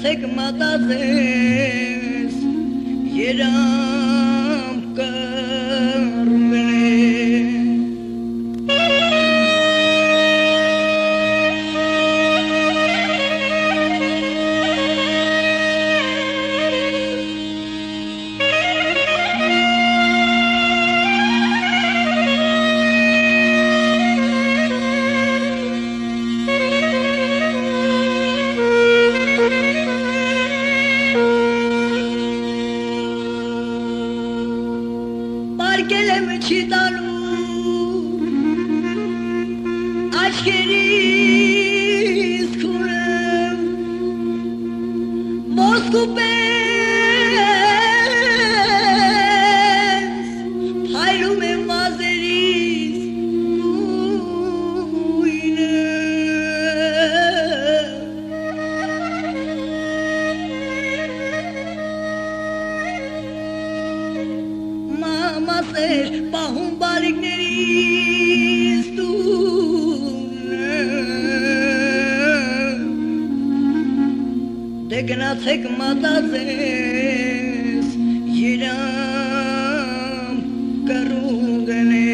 Դգնացեք մտածես երամ կռվեն Պարկել չի տալու աչքերիս քուրեմ ոսկու պես փայլում եմ մազերիս գույնը Մամասեր պահում բալիկներից տունը Դե գնացեք մտածես երամ կռուգն է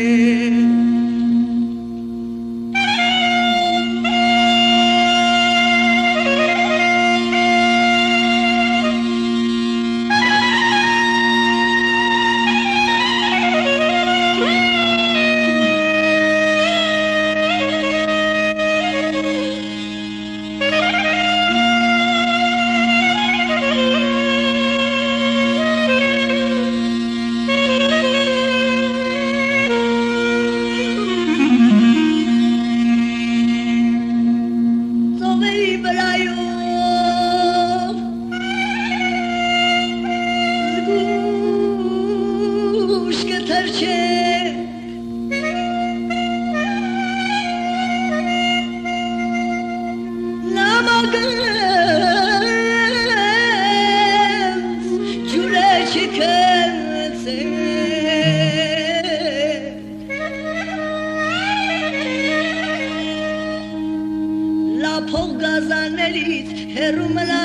Լափող գազաններից հեռու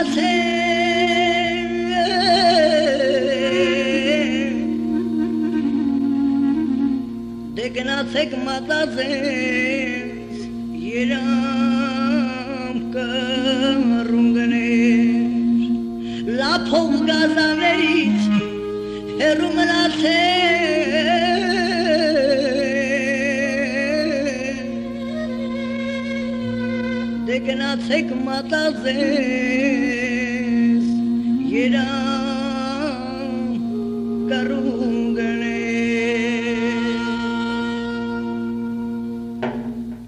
մնացեք Դե գնացեք մտածես երամ կռուգներ Լափող գազաններից հեռու մնացեք Դե գնացեք մտածես երամ կռուգներ